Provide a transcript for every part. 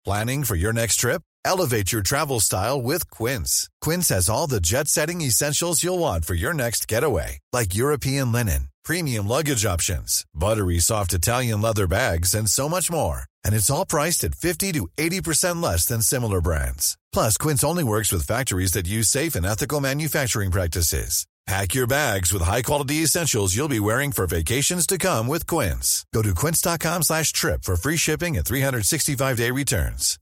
Planning for your next trip? Elevate your travel style with Quince. Quince has all the jet-setting essentials you'll want for your next getaway, like European linen, premium luggage options, buttery soft Italian leather bags, and so much more. And it's all priced at 50 to 80% less than similar brands. Plus, Quince only works with factories that use safe and ethical manufacturing practices. Pack your bags with high-quality essentials you'll be wearing for vacations to come with Quince. Go to quince.com/trip for free shipping and 365-day returns.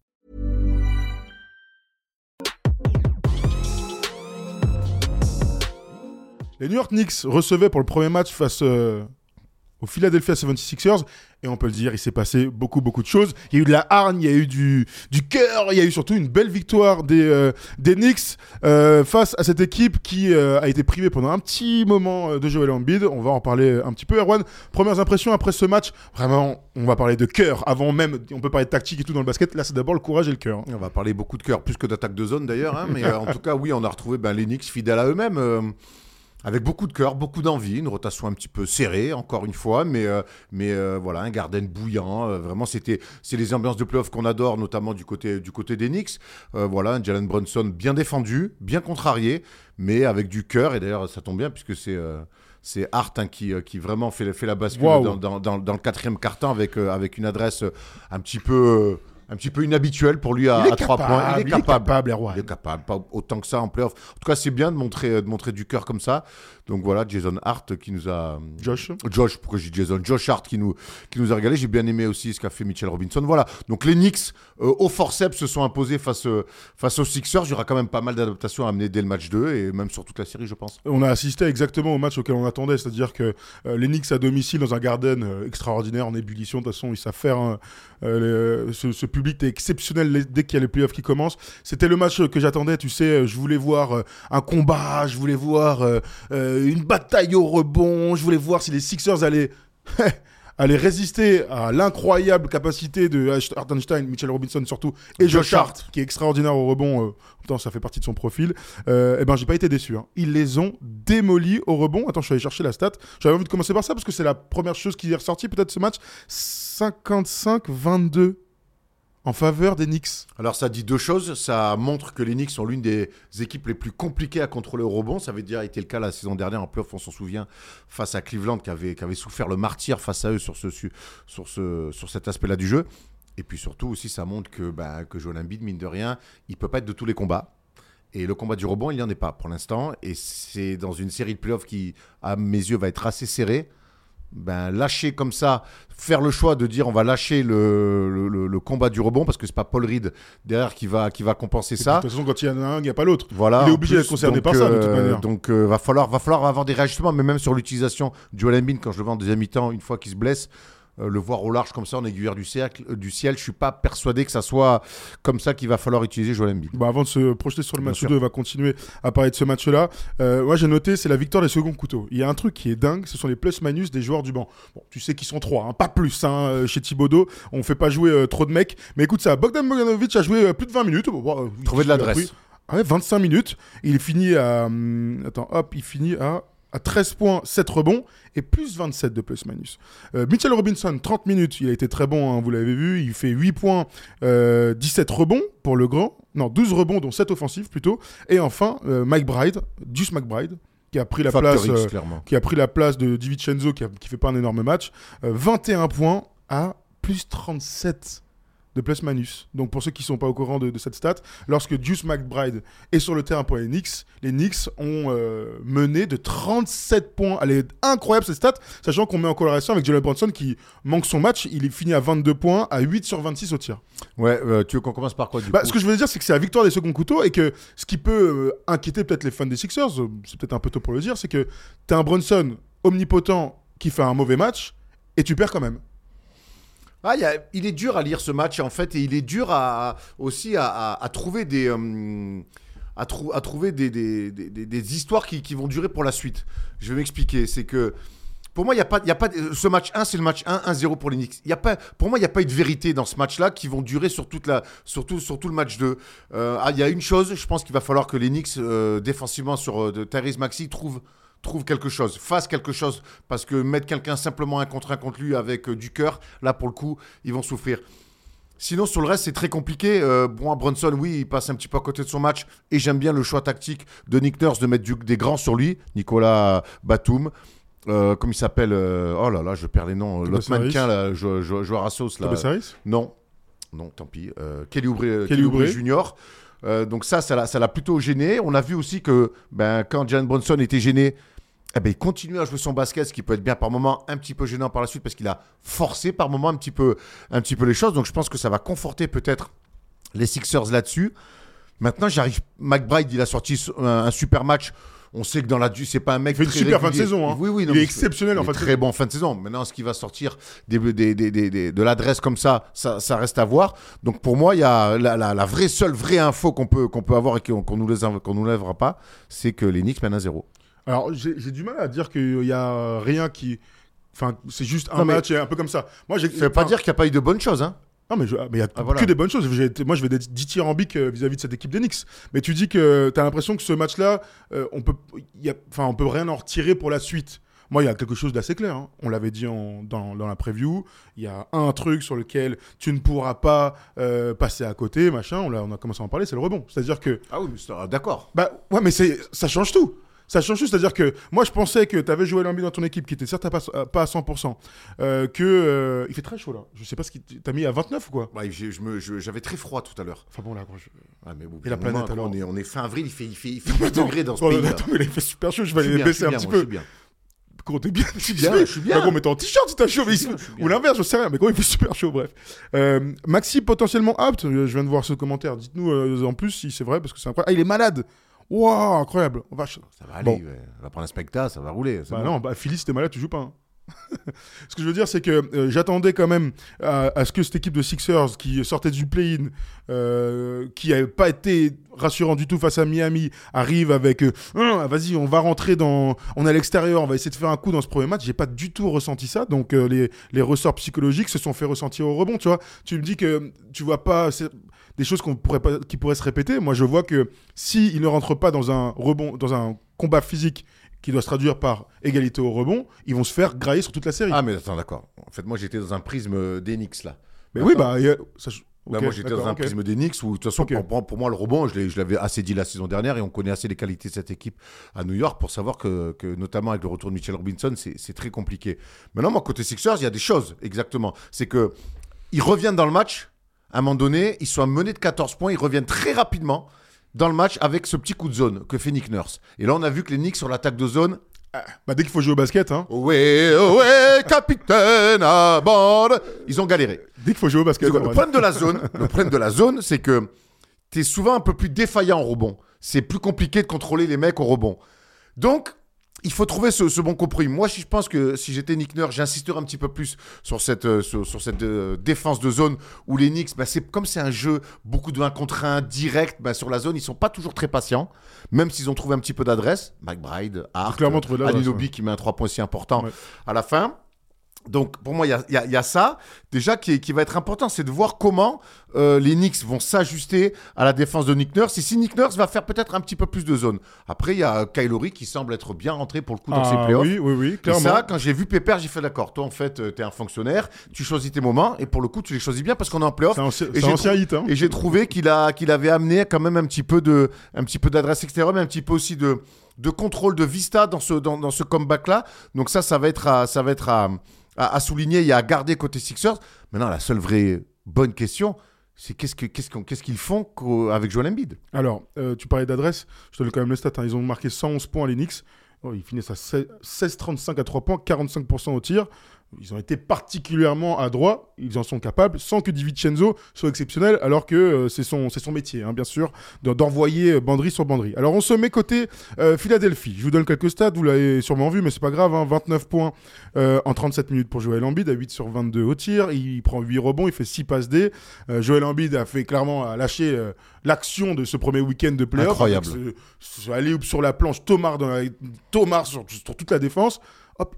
Les New York Knicks recevaient pour le premier match face aux Philadelphia 76ers, et on peut le dire, il s'est passé beaucoup de choses. Il y a eu de la hargne, il y a eu du cœur, il y a eu surtout une belle victoire des Knicks face à cette équipe qui a été privée pendant un petit moment de Joel Embiid. On va en parler un petit peu. Erwan, premières impressions après ce match. Vraiment, on va parler de cœur avant même, on peut parler de tactique et tout dans le basket. Là, c'est d'abord le courage et le cœur. On va parler beaucoup de cœur, plus que d'attaque de zone d'ailleurs, hein, mais en tout cas, oui, on a retrouvé les Knicks fidèles à eux-mêmes. Avec beaucoup de cœur, beaucoup d'envie, une rotation un petit peu serrée, encore une fois, mais voilà, un Garden bouillant. Vraiment, c'est les ambiances de playoff qu'on adore, notamment du côté des Knicks. Voilà, un Jalen Brunson bien défendu, bien contrarié, mais avec du cœur. Et d'ailleurs, ça tombe bien, puisque c'est Hart qui vraiment fait la bascule dans le quatrième quart-temps avec une adresse un petit peu inhabituel pour lui à 3 points. Il est capable, pas autant que ça en playoff. En tout cas, c'est bien de montrer du cœur comme ça. Donc voilà, Jason Hart qui nous a... Josh, pourquoi je dis Jason ? Josh Hart qui nous a régalé. J'ai bien aimé aussi ce qu'a fait Mitchell Robinson. Voilà, donc les Knicks au forceps se sont imposés face aux Sixers. Il y aura quand même pas mal d'adaptations à amener dès le match 2 et même sur toute la série, je pense. On a assisté exactement au match auquel on attendait, c'est-à-dire que les Knicks à domicile dans un Garden extraordinaire, en ébullition. De toute façon, ils savent faire ce public est exceptionnel dès qu'il y a les playoffs qui commencent. C'était le match que j'attendais, tu sais, je voulais voir un combat, je voulais voir une bataille au rebond, je voulais voir si les Sixers allaient résister à l'incroyable capacité de Hartenstein, Mitchell Robinson surtout, et Josh Hart, qui est extraordinaire au rebond. Pourtant, ça fait partie de son profil. J'ai pas été déçu. Hein. Ils les ont démolis au rebond. Attends, je suis allé chercher la stat. J'avais envie de commencer par ça parce que c'est la première chose qui est ressortie peut-être ce match. 55-22 en faveur des Knicks. Alors ça dit deux choses, ça montre que les Knicks sont l'une des équipes les plus compliquées à contrôler au rebond. Ça avait déjà été le cas la saison dernière en playoff, on s'en souvient, face à Cleveland qui avait souffert le martyre face à eux sur cet aspect-là du jeu. Et puis surtout aussi ça montre que Joel Embiid, mine de rien, il peut pas être de tous les combats. Et le combat du rebond, il n'y en est pas pour l'instant. Et c'est dans une série de playoffs qui, à mes yeux, va être assez serrée. Lâcher comme ça, faire le choix de dire on va lâcher le combat du rebond parce que c'est pas Paul Reed derrière qui va compenser ça. De toute façon, quand il y en a un, il n'y a pas l'autre. Voilà, il est obligé d'être concerné par ça de toute manière. Donc va falloir avoir des réajustements, mais même sur l'utilisation du Joel Embiid quand je le vois en deuxième mi-temps, une fois qu'il se blesse. Le voir au large comme ça en aiguilleur du ciel, je suis pas persuadé que ça soit comme ça qu'il va falloir utiliser Joel Embiid. Avant de se projeter sur le match 2, on va continuer à parler de ce match-là. Moi, j'ai noté, c'est la victoire des seconds couteaux. Il y a un truc qui est dingue, ce sont les plus-minus des joueurs du banc. Bon, tu sais qu'ils sont 3, hein, pas plus, chez Thibodeau. On fait pas jouer trop de mecs. Mais écoute ça, Bogdan Bogdanovic a joué plus de 20 minutes. Trouver de l'adresse. 25 minutes. Il finit à... il finit à 13 points, 7 rebonds et plus 27 de plus-minus. Mitchell Robinson, 30 minutes, il a été très bon, hein, vous l'avez vu, il fait 8 points, 17 rebonds pour le grand, 12 rebonds dont 7 offensifs plutôt, et enfin Deuce McBride, qui a pris la place de DiVincenzo qui fait pas un énorme match, 21 points à plus 37 de plus-minus. Donc pour ceux qui ne sont pas au courant de cette stat, lorsque Deuce McBride est sur le terrain pour les Knicks ont mené de 37 points. Elle est incroyable cette stat, sachant qu'on met en corrélation avec Jalen Brunson qui manque son match. Il est fini à 22 points, à 8 sur 26 au tir. Ouais, tu veux qu'on commence par quoi du coup ? Ce que je veux dire, c'est que c'est la victoire des seconds couteaux et que ce qui peut inquiéter peut-être les fans des Sixers, c'est peut-être un peu tôt pour le dire, c'est que tu as un Brunson omnipotent qui fait un mauvais match et tu perds quand même. Il est dur à lire ce match en fait, et il est dur aussi à trouver des histoires qui vont durer pour la suite. Je vais m'expliquer. C'est que pour moi, il y a pas ce match 1, c'est le match 1-0 pour les Knicks. Pour moi, il n'y a pas eu de vérité dans ce match-là qui vont durer sur tout le match 2. Il y a une chose, je pense qu'il va falloir que les Knicks défensivement sur Tyrese Maxey trouve quelque chose, fasse quelque chose, parce que mettre quelqu'un simplement un contre lui avec du cœur, là pour le coup, ils vont souffrir. Sinon, sur le reste, c'est très compliqué. Bon, Brunson, oui, il passe un petit peu à côté de son match. Et j'aime bien le choix tactique de Nick Nurse de mettre des grands sur lui. Nicolas Batum. Comme il s'appelle. Oh là là, je perds les noms. L'autre mannequin, là, joueur à sauce. Tobias Harris ? Non, tant pis. Kelly Oubre Junior. Donc ça l'a plutôt gêné. On a vu aussi que quand Jalen Brunson était gêné, il continue à jouer son basket, ce qui peut être bien par moment, un petit peu gênant par la suite parce qu'il a forcé par moment un petit peu les choses. Donc je pense que ça va conforter peut-être les Sixers là-dessus. Maintenant, McBride, il a sorti un super match. On sait que dans c'est pas un mec il fait une super régulier. Fin de saison. Hein. Oui, il est exceptionnel en fin de saison. Très bon fin de saison. Maintenant, ce qui va sortir de l'adresse comme ça reste à voir. Donc pour moi, il y a la seule vraie info qu'on peut avoir et qu'on nous lèvera pas, c'est que les Knicks mènent à 0. Alors, j'ai du mal à dire qu'il y a rien qui... Enfin, c'est juste un match, un peu comme ça. Moi, ça veut pas dire qu'il n'y a pas eu de bonnes choses, hein. Non, mais il y a que des bonnes choses. Moi, je vais être dithyrambique vis-à-vis de cette équipe des Knicks. Mais tu dis que tu as l'impression que ce match-là, on peut rien en retirer pour la suite. Moi, il y a quelque chose d'assez clair. Hein. On l'avait dit dans la preview. Il y a un truc sur lequel tu ne pourras pas passer à côté, machin. On a commencé à en parler, c'est le rebond. C'est-dire que... Ah oui, mais d'accord. Ouais, mais ça change tout. Ça change tout, c'est-à-dire que moi je pensais que tu avais Joel Embiid dans ton équipe qui était certes pas à 100%, il fait très chaud là. Je sais pas ce qu'il t'as mis à 29 ou quoi. J'avais très froid tout à l'heure. Enfin bon là, mais bon, et la planète alors. On est fin avril, il fait 8 degrés dans ce pays. Attends, mais il fait super chaud, je vais aller les baisser un petit peu. Quand t'es bien, je suis bien. Gros, mais t'es en t-shirt si t'as chaud, ou l'inverse, je sais rien, mais gros, il fait super chaud, bref. Maxi potentiellement apte, je viens de voir ce commentaire. Dites-nous en plus si c'est vrai, parce que c'est incroyable. Ah, il est malade. Waouh, incroyable. Ça va aller, on va prendre un spectacle, ça va rouler. Non, Philly, si t'es malade, tu joues pas. Hein. Ce que je veux dire, c'est que j'attendais quand même à ce que cette équipe de Sixers qui sortait du play-in, qui n'avait pas été rassurant du tout face à Miami, arrive avec vas-y, on va rentrer on est à l'extérieur, on va essayer de faire un coup dans ce premier match. J'ai pas du tout ressenti ça. Donc les ressorts psychologiques se sont fait ressentir au rebond. Tu vois, tu me dis que tu vois pas des choses qui pourraient se répéter. Moi, je vois que s'ils ne rentrent pas dans un rebond, dans un combat physique qui doit se traduire par égalité au rebond, ils vont se faire grailler sur toute la série. Ah, mais attends, d'accord. En fait, moi, j'étais dans un prisme des Knicks, là. Mais oui, moi, j'étais dans un prisme des Knicks où, de toute façon, pour moi, le rebond, je l'avais assez dit la saison dernière et on connaît assez les qualités de cette équipe à New York pour savoir que notamment avec le retour de Mitchell Robinson, c'est très compliqué. Maintenant, moi, côté Sixers, il y a des choses, exactement. C'est qu'ils reviennent dans le match, à un moment donné, ils sont menés de 14 points, ils reviennent très rapidement dans le match avec ce petit coup de zone que fait Nick Nurse. Et là, on a vu que les Knicks sur l'attaque de zone... dès qu'il faut jouer au basket, hein. Ouais, capitaine à bord. Ils ont galéré. Dès qu'il faut jouer au basket. Le problème de la zone, c'est que t'es souvent un peu plus défaillant en rebond. C'est plus compliqué de contrôler les mecs au rebond. Donc, il faut trouver ce bon compromis. Moi, je pense que si j'étais Nick Nurse, j'insisterais un petit peu plus sur cette défense de zone où les Knicks, comme c'est un jeu beaucoup de 1 contre 1 direct, sur la zone, ils sont pas toujours très patients, même s'ils ont trouvé un petit peu d'adresse. McBride, Hart, Anunoby qui met un 3 points si important à la fin. Donc, pour moi, il y a ça, déjà, qui va être important, c'est de voir comment les Knicks vont s'ajuster à la défense de Nick Nurse. Et si Nick Nurse va faire peut-être un petit peu plus de zone. Après, il y a Kyle Lowry qui semble être bien rentré pour le coup dans ses playoffs. Oui, clairement. Et ça, quand j'ai vu Pépère, j'ai fait d'accord. Toi, en fait, t'es un fonctionnaire, tu choisis tes moments, et pour le coup, tu les choisis bien parce qu'on est en playoff. C'est un ancien hit. Hein. Et j'ai trouvé qu'il avait amené quand même un petit peu d'adresse extérieure, mais un petit peu aussi de contrôle de vista dans ce comeback-là. Donc ça va être à souligner et à garder côté Sixers. Maintenant, la seule vraie bonne question, c'est qu'est-ce qu'ils font avec Joel Embiid. Alors, tu parlais d'adresse, je te donne quand même le stat. Hein. Ils ont marqué 111 points à les Knicks. Ils finissent à 16-35 à 3 points, 45% au tir. Ils ont été particulièrement adroits, ils en sont capables, sans que DiVincenzo soit exceptionnel, alors que c'est son métier, hein, bien sûr, d'envoyer banderie sur banderie. Alors on se met côté Philadelphie. Je vous donne quelques stats, vous l'avez sûrement vu, mais c'est pas grave, hein, 29 points en 37 minutes pour Joel Embiid, à 8 sur 22 au tir, il prend 8 rebonds, il fait 6 passes D. Joel Embiid a lâché l'action de ce premier week-end de play-off. Incroyable. Aller sur la planche, Tomar sur toute la défense. Hop,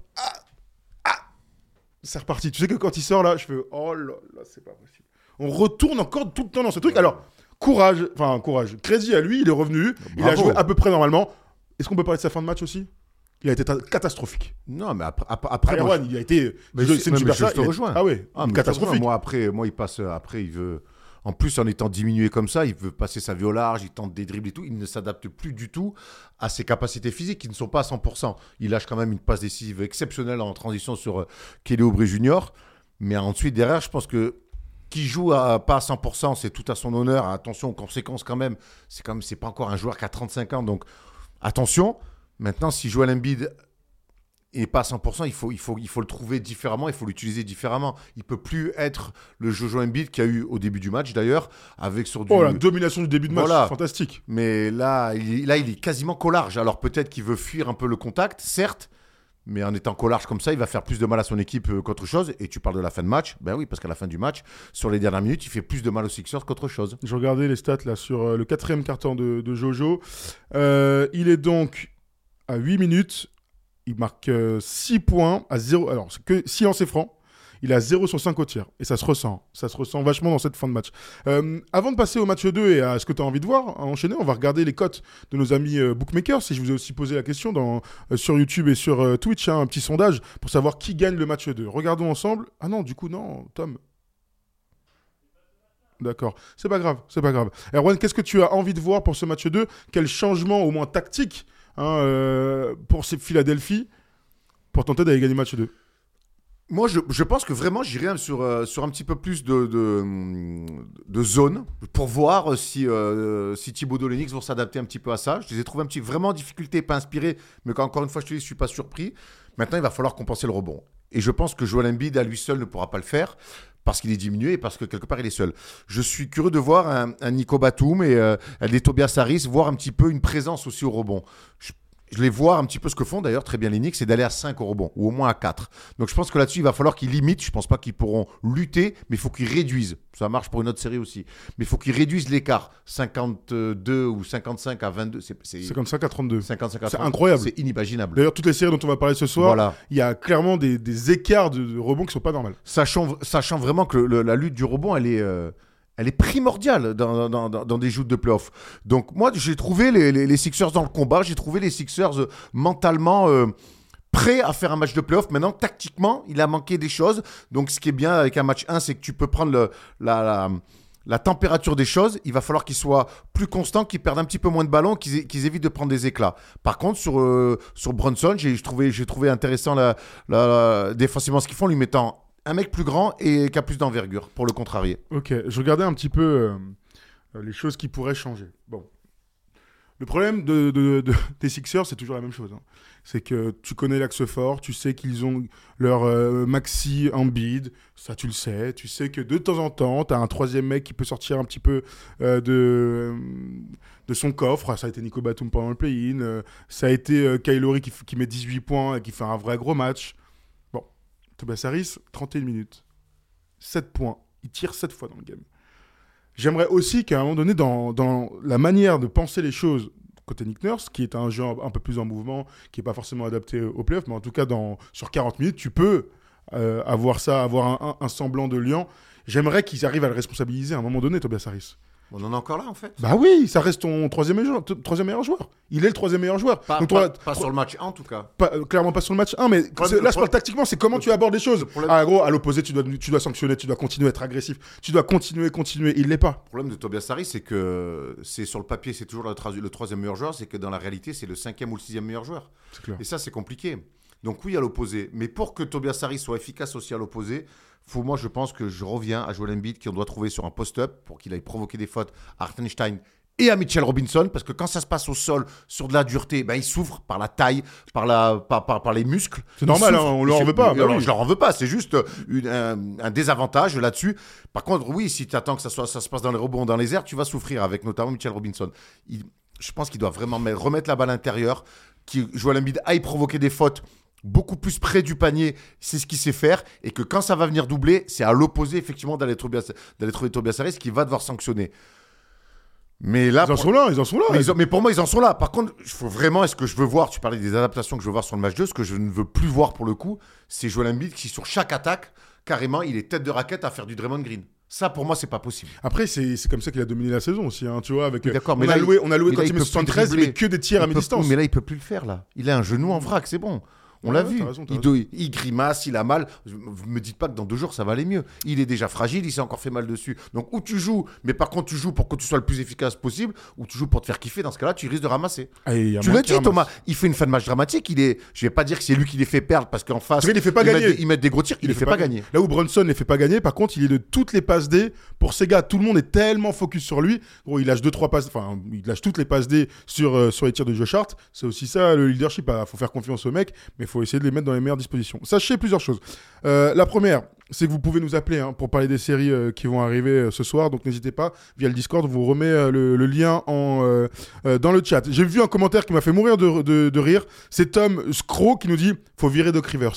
c'est reparti. Tu sais que quand il sort là, je fais oh là là, c'est pas possible. On retourne encore tout le temps dans ce truc. Alors, courage. Crédit à lui, il est revenu. Bravo. Il a joué à peu près normalement. Est-ce qu'on peut parler de sa fin de match aussi ? Il a été catastrophique. Non, mais après Erwan, il a été. c'est une super je te rejoins. Ah ouais, catastrophique. Moi, il passe. Après, il veut. En plus, en étant diminué comme ça, il veut passer sa vie au large, il tente des dribbles et tout. Il ne s'adapte plus du tout à ses capacités physiques qui ne sont pas à 100%. Il lâche quand même une passe décisive exceptionnelle en transition sur Kelly Oubre Jr. Mais ensuite, derrière, je pense que qui joue pas à 100%, c'est tout à son honneur. Attention aux conséquences quand même. C'est pas encore un joueur qui a 35 ans. Donc, attention. Maintenant, si Joel Embiid et pas à 100%, il faut le trouver différemment, il faut l'utiliser différemment. Il ne peut plus être le Jojo Embiid qu'il y a eu au début du match, d'ailleurs, avec sur du... Oh, la domination du début de match, voilà. Fantastique. Mais là, il est quasiment qu'au large. Alors peut-être qu'il veut fuir un peu le contact, certes, mais en étant qu'au large comme ça, il va faire plus de mal à son équipe qu'autre chose. Et tu parles de la fin de match, ben oui, parce qu'à la fin du match, sur les dernières minutes, il fait plus de mal aux Sixers qu'autre chose. Je regardais les stats là sur le 4e quart-temps de Jojo. Il est donc à 8 minutes... Il marque 6 points à 0. Alors, c'est que 6 lancers francs. Il a 0 sur 5 au tir. Et ça se ressent. Ça se ressent vachement dans cette fin de match. Avant de passer au match 2 et à ce que tu as envie de voir, à enchaîner, on va regarder les cotes de nos amis bookmakers. Si je vous ai aussi posé la question sur YouTube et sur Twitch, un petit sondage pour savoir qui gagne le match 2. Regardons ensemble. Ah non, du coup, non, Tom. D'accord. C'est pas grave. Erwan, qu'est-ce que tu as envie de voir pour ce match 2 ? Quel changement, au moins tactique, pour ces Philadelphie pour tenter d'aller gagner le match 2? Moi, je pense que vraiment, j'irai sur un petit peu plus de zone pour voir si Thibodeau et les Knicks vont s'adapter un petit peu à ça. Je les ai trouvés vraiment en difficulté, pas inspirés, mais encore une fois, je te dis, je ne suis pas surpris. Maintenant, il va falloir compenser le rebond. Et je pense que Joel Embiid, à lui seul, ne pourra pas le faire parce qu'il est diminué et parce que quelque part, il est seul. Je suis curieux de voir un Nico Batum et des Tobias Harris, voir un petit peu une présence aussi au rebond. Je les vois un petit peu ce que font d'ailleurs très bien les Knicks, c'est d'aller à 5 au rebond, ou au moins à 4. Donc je pense que là-dessus, il va falloir qu'ils limitent. Je ne pense pas qu'ils pourront lutter, mais il faut qu'ils réduisent. Ça marche pour une autre série aussi. Mais il faut qu'ils réduisent l'écart. 52 ou 55 à 22. C'est 55 à 32. 55 à 32. C'est incroyable. C'est inimaginable. D'ailleurs, toutes les séries dont on va parler ce soir, voilà. Il y a clairement des écarts de rebond qui ne sont pas normaux. Sachant vraiment que la lutte du rebond, elle est primordiale dans des joutes de play-off. Donc moi, j'ai trouvé les Sixers dans le combat. J'ai trouvé les Sixers mentalement prêts à faire un match de play-off. Maintenant, tactiquement, il a manqué des choses. Donc ce qui est bien avec un match 1, c'est que tu peux prendre la température des choses. Il va falloir qu'ils soient plus constants, qu'ils perdent un petit peu moins de ballons, qu'ils évitent de prendre des éclats. Par contre, sur Brunson, j'ai trouvé intéressant défensivement ce qu'ils font, lui mettant un mec plus grand et qui a plus d'envergure, pour le contrarier. Ok, je regardais un petit peu les choses qui pourraient changer. Bon. Le problème des Sixers, c'est toujours la même chose. Hein. C'est que tu connais l'axe fort, tu sais qu'ils ont leur maxi Embiid, ça tu le sais. Tu sais que de temps en temps, tu as un troisième mec qui peut sortir un petit peu de son coffre. Ça a été Nico Batum pendant le play-in. Ça a été Kyle Lowry qui met 18 points et qui fait un vrai gros match. Tobias Harris, 31 minutes. 7 points. Il tire 7 fois dans le game. J'aimerais aussi qu'à un moment donné, dans la manière de penser les choses côté Nick Nurse, qui est un jeu un peu plus en mouvement, qui n'est pas forcément adapté au playoff, mais en tout cas, sur 40 minutes, tu peux avoir un semblant de lien. J'aimerais qu'ils arrivent à le responsabiliser à un moment donné, Tobias Harris. On en est encore là, en fait. Bah oui, ça reste ton troisième meilleur joueur. Il est le troisième meilleur joueur. Pas sur le match 1, en tout cas. Clairement pas sur le match 1, mais là, je parle tactiquement, c'est comment tu abordes les choses. Gros, à l'opposé, tu dois sanctionner, tu dois continuer à être agressif, tu dois continuer. Il l'est pas. Le problème de Tobias Harris, c'est que sur le papier, c'est toujours le troisième meilleur joueur, c'est que dans la réalité, c'est le 5e ou le 6e meilleur joueur. C'est clair. Et ça, c'est compliqué. Donc oui, à l'opposé. Mais pour que Tobias Harris soit efficace aussi à l'opposé, moi, je pense que je reviens à Joel Embiid qu'on doit trouver sur un post-up pour qu'il aille provoquer des fautes à Hartenstein et à Mitchell Robinson, parce que quand ça se passe au sol, sur de la dureté, il souffre par la taille, par les muscles. C'est normal, on ne leur en veut pas. Je ne leur en veux pas, c'est juste un désavantage là-dessus. Par contre, oui, si tu attends que ça se passe dans les rebonds, dans les airs, tu vas souffrir avec notamment Mitchell Robinson. Je pense qu'il doit vraiment remettre la balle à l'intérieur, que Joel Embiid aille provoquer des fautes beaucoup plus près du panier, c'est ce qu'il sait faire, et que quand ça va venir doubler, c'est à l'opposé effectivement d'aller trouver Tobias Harris qui va devoir sanctionner. Mais là, ils en sont là. Mais pour moi, ils en sont là. Par contre, est-ce que je veux voir, tu parlais des adaptations que je veux voir sur le match 2, ce que je ne veux plus voir pour le coup, c'est Joel Embiid qui, sur chaque attaque, carrément, il est tête de raquette à faire du Draymond Green. Ça, pour moi, c'est pas possible. Après, c'est comme ça qu'il a dominé la saison aussi, hein, tu vois. Avec, Oui, d'accord, on a loué quand il met peut 73, il dribbler. met que des tirs à mi-distance. Mais là, il peut plus le faire, là. Il a un genou en vrac, c'est bon. On l'a vu. T'as raison. Il grimace, il a mal. Vous me dites pas que dans 2 jours, ça va aller mieux. Il est déjà fragile, il s'est encore fait mal dessus. Donc, ou tu joues, mais par contre, tu joues pour que tu sois le plus efficace possible, ou tu joues pour te faire kiffer. Dans ce cas-là, tu risques de ramasser. Tu l'as dit, Thomas. Il fait une fin de match dramatique. Je vais pas dire que c'est lui qui les fait perdre, parce qu'en face, il les fait pas gagner. Ils mettent des gros tirs, il les fait pas gagner. Là où Brunson les fait pas gagner, par contre, il est de toutes les passes D. Pour ces gars, tout le monde est tellement focus sur lui. Gros, il lâche 2-3 passes, enfin, il lâche toutes les passes D sur les tirs de Josh Hart. C'est aussi ça, le leadership. Faut faire confiance aux mecs, mais il faut essayer de les mettre dans les meilleures dispositions. Sachez plusieurs choses. La première, c'est que vous pouvez nous appeler pour parler des séries qui vont arriver ce soir. Donc n'hésitez pas, via le Discord, on vous remet le lien dans le chat. J'ai vu un commentaire qui m'a fait mourir de rire. C'est Tom Scro qui nous dit « Faut virer Doc Rivers ».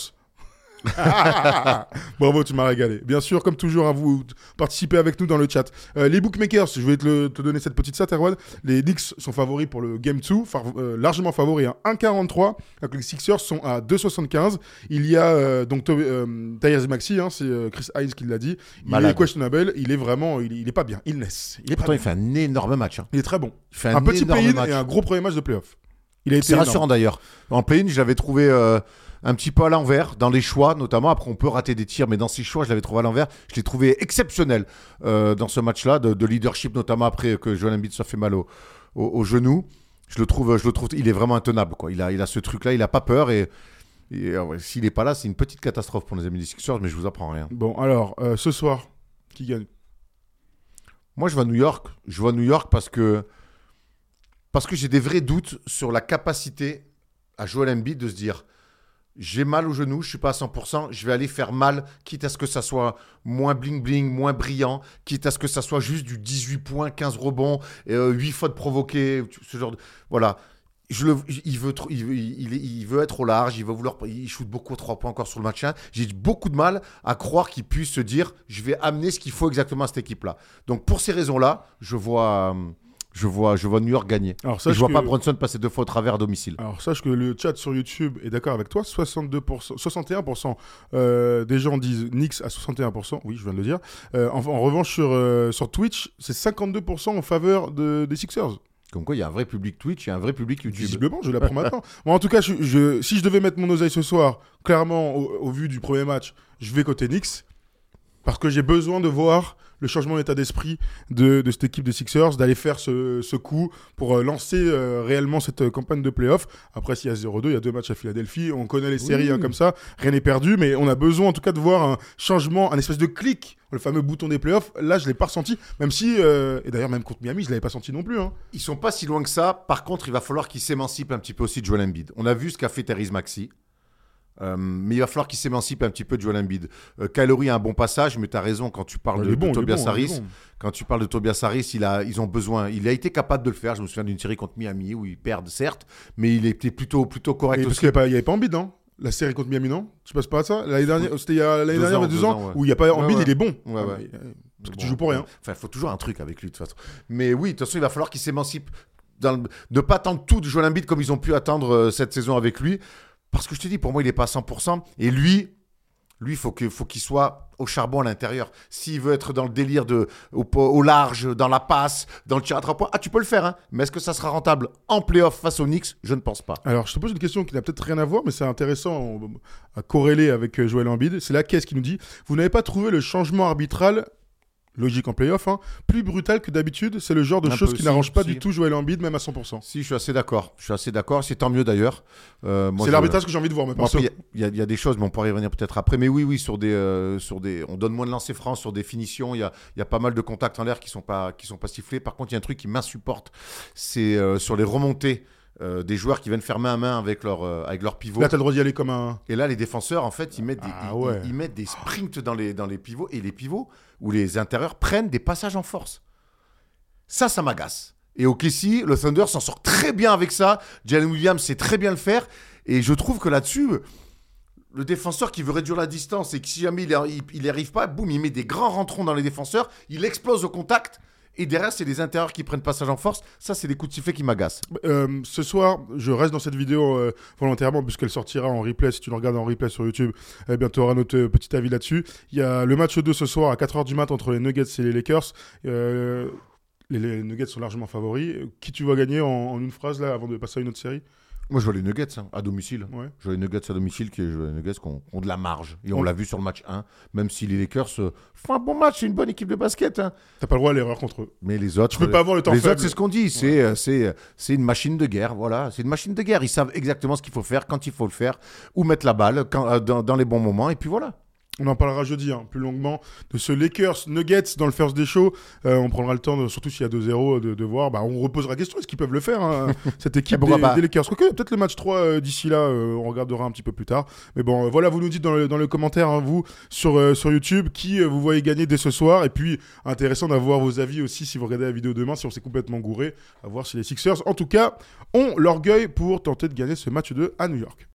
Bravo, tu m'as régalé. Bien sûr, comme toujours, à vous participer avec nous dans le chat. Les bookmakers, je vais te donner cette petite stat, Erwan. Les Knicks sont favoris pour le Game 2, largement favoris à 1,43. Les Sixers sont à 2,75. Il y a donc Tyrese Maxey, c'est Chris Hayes qui l'a dit. Il est questionable, il est vraiment, il est pas bien. Il fait un énorme match. Il est très bon. Il fait un petit play-in et un gros premier match de playoff. C'est rassurant d'ailleurs. En play-in, je l'avais trouvé un petit peu à l'envers, dans les choix notamment. Après, on peut rater des tirs, mais dans ses choix, je l'avais trouvé à l'envers. Je l'ai trouvé exceptionnel dans ce match-là, de leadership, notamment après que Joel Embiid soit fait mal au genou. Je le trouve, il est vraiment intenable, quoi. Il a ce truc-là, il n'a pas peur. Et s'il n'est pas là, c'est une petite catastrophe pour les amis des Sixers, mais je vous apprends rien. Bon, alors, ce soir, qui gagne ? Moi, je vais à New York. Je vais à New York parce que j'ai des vrais doutes sur la capacité à Joel Embiid de se dire j'ai mal au genou, je suis pas à 100%, je vais aller faire mal, quitte à ce que ça soit moins bling-bling, moins brillant, quitte à ce que ça soit juste du 18 points, 15 rebonds, 8 fautes provoquées, ce genre de... Voilà. Il veut être au large, il shoot beaucoup à 3 points encore sur le match 1. J'ai beaucoup de mal à croire qu'il puisse se dire je vais amener ce qu'il faut exactement à cette équipe-là. Donc pour ces raisons-là, je vois New York gagner. Alors, je vois pas Brunson passer 2 fois au travers à domicile. Alors sache que le chat sur YouTube est d'accord avec toi. 61% des gens disent Knicks à 61%. Oui, je viens de le dire. En revanche, sur Twitch, c'est 52% en faveur des Sixers. Comme quoi, il y a un vrai public Twitch et un vrai public YouTube. Visiblement, je l'apprends maintenant. Bon, en tout cas, si je devais mettre mon oseille ce soir, clairement, au vu du premier match, je vais côté Knicks. Parce que j'ai besoin de voir le changement d'état d'esprit de cette équipe de Sixers, d'aller faire ce coup pour lancer réellement cette campagne de play-off. Après, s'il y a 0-2, il y a 2 matchs à Philadelphie. On connaît les séries comme ça. Rien n'est perdu, mais on a besoin en tout cas de voir un changement, un espèce de clic. Le fameux bouton des playoffs, là, je ne l'ai pas ressenti. Même si, et d'ailleurs, même contre Miami, je ne l'avais pas senti non plus. Ils ne sont pas si loin que ça. Par contre, il va falloir qu'ils s'émancipent un petit peu aussi de Joel Embiid. On a vu ce qu'a fait Tyrese Maxey. Mais il va falloir qu'il s'émancipe un petit peu de Joel Embiid. Kyle Lowry a un bon passage, mais tu as raison quand tu parles de Tobias Harris. Quand tu parles de Tobias Harris, ils ont besoin. Il a été capable de le faire. Je me souviens d'une série contre Miami où ils perdent, certes, mais il était plutôt correct aussi. Parce qu'il n'y avait pas Embiid, non ? La série contre Miami, non ? Tu passes pas à ça ? L'année dernière, c'était il y a 2 ans, où il n'y a pas Embiid, il est bon. Parce que tu joues pour rien. Enfin, il faut toujours un truc avec lui, de toute façon. Mais oui, de toute façon, il va falloir qu'il s'émancipe. Ne pas attendre tout de Joel Embiid comme ils ont pu attendre cette saison avec lui. Parce que je te dis, pour moi, il n'est pas à 100%. Et lui, faut qu'il soit au charbon à l'intérieur. S'il veut être dans le délire au large, dans la passe, dans le tir à 3 points, tu peux le faire. Hein. Mais est-ce que ça sera rentable en play-off face aux Knicks ? Je ne pense pas. Alors, je te pose une question qui n'a peut-être rien à voir, mais c'est intéressant à corréler avec Joel Embiid. C'est la caisse qui nous dit « Vous n'avez pas trouvé le changement arbitral ?» Logique en play-off, plus brutal que d'habitude. C'est le genre de choses qui n'arrange pas du tout Joel Embiid, même à 100%. Si, je suis assez d'accord. C'est tant mieux d'ailleurs. C'est l'arbitrage que j'ai envie de voir. Il y a des choses, mais on pourra y revenir peut-être après. Mais oui, sur des, on donne moins de lancers francs sur des finitions. Il y a pas mal de contacts en l'air qui sont pas sifflés. Par contre, il y a un truc qui m'insupporte. C'est sur les remontées. Des joueurs qui viennent faire main à main avec leur pivot. Là, tu as le droit d'y aller comme un... Et là, les défenseurs, en fait, ils mettent des sprints dans les pivots. Et les pivots, ou les intérieurs, prennent des passages en force. Ça m'agace. Et OKC, le Thunder s'en sort très bien avec ça. Jalen Williams sait très bien le faire. Et je trouve que là-dessus, le défenseur qui veut réduire la distance et que si jamais il n'y arrive pas, boum, il met des grands rentrons dans les défenseurs. Il explose au contact. Et derrière, c'est les intérieurs qui prennent passage en force. Ça, c'est des coups de sifflet qui m'agacent. Ce soir, je reste dans cette vidéo volontairement puisqu'elle sortira en replay. Si tu le regardes en replay sur YouTube, eh bien, tu auras notre petit avis là-dessus. Il y a le match 2 ce soir à 4h du mat entre les Nuggets et les Lakers. Les Nuggets sont largement favoris. Qui tu vois gagner en une phrase là avant de passer à une autre série? Moi, je vois les Nuggets à domicile. Ouais. Je vois les Nuggets à domicile qui ont de la marge. Et on l'a vu sur le match 1. Même si les Lakers font un bon match, c'est une bonne équipe de basket. Hein. T'as pas le droit à l'erreur contre eux. Mais les autres, tu peux pas avoir le temps les faible. autres, c'est ce qu'on dit. C'est une machine de guerre. Voilà, c'est une machine de guerre. Ils savent exactement ce qu'il faut faire, quand il faut le faire, où mettre la balle, dans les bons moments. Et puis voilà. On en parlera jeudi, plus longuement, de ce Lakers-Nuggets dans le First Day Show. On prendra le temps, surtout s'il y a 2-0, de voir. On reposera la question, est-ce qu'ils peuvent le faire, cette équipe des Lakers? Quoique, peut-être le match 3 d'ici là, on regardera un petit peu plus tard. Mais bon, voilà, vous nous dites dans le commentaire, vous, sur YouTube, qui vous voyez gagner dès ce soir. Et puis, intéressant d'avoir vos avis aussi, si vous regardez la vidéo demain, si on s'est complètement gouré, à voir si les Sixers, en tout cas, ont l'orgueil pour tenter de gagner ce match 2 à New York.